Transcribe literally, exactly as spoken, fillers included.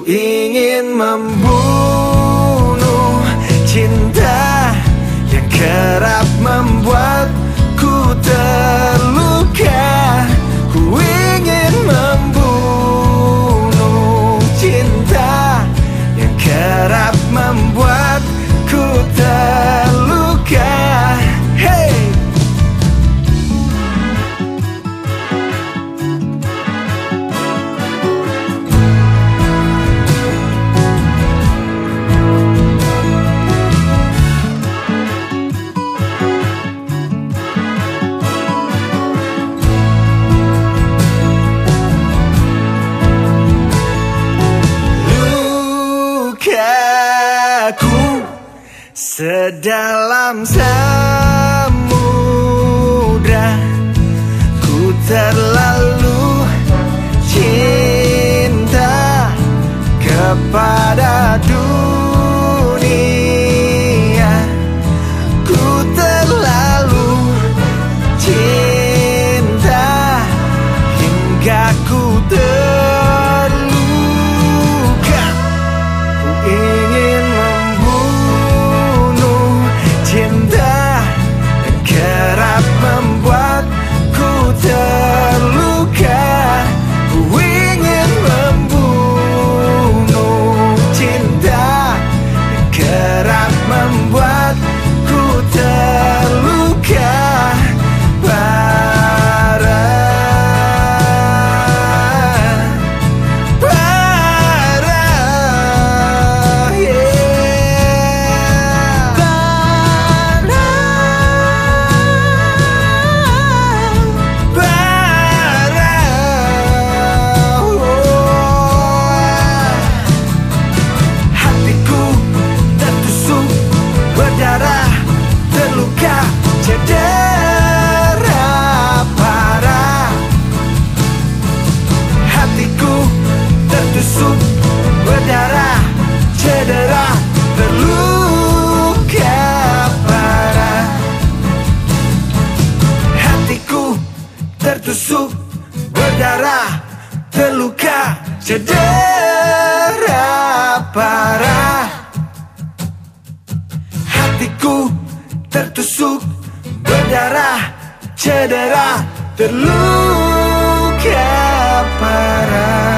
Ku ingin membunuh cinta yang kerap membuatku terluka. Ku ingin membunuh cinta yang kerap membuatku terluka. Hey! Lukaku sedalam samudra, ku terlalu cinta kepada dunia. Ku terlalu cinta hingga ku terluka. Ku ingin membunuh cinta yang kerap membuatku terluka. Ku ingin membunuh cinta yang kerap membuatku terluka parah, parah, yeah. Parah, parah, oh. Hatiku tertusuk berdarah, terluka, cedera parah. Hatiku tertusuk berdarah, cedera, terluka parah. Hatiku tertusuk berdarah, terluka, cedera parah. Hatiku tertusuk berdarah, cedera, terluka parah.